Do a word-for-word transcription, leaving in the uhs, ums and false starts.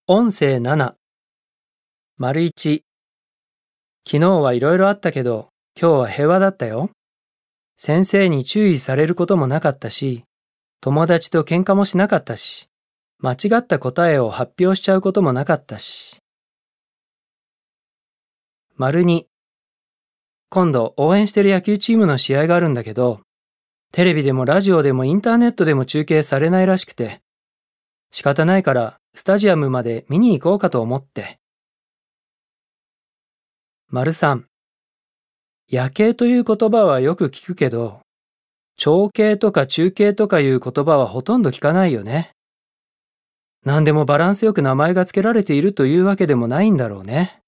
音声なな。丸いち。昨日はいろいろあったけど、今日は平和だったよ。先生に注意されることもなかったし、友達と喧嘩もしなかったし、間違った答えを発表しちゃうこともなかったし。丸に。今度応援してる野球チームの試合があるんだけど、テレビでもラジオでもインターネットでも中継されないらしくて、仕方ないからスタジアムまで見に行こうかと思って。丸さん。夜景という言葉はよく聞くけど、長景とか中景とかいう言葉はほとんど聞かないよね。何でもバランスよく名前が付けられているというわけでもないんだろうね。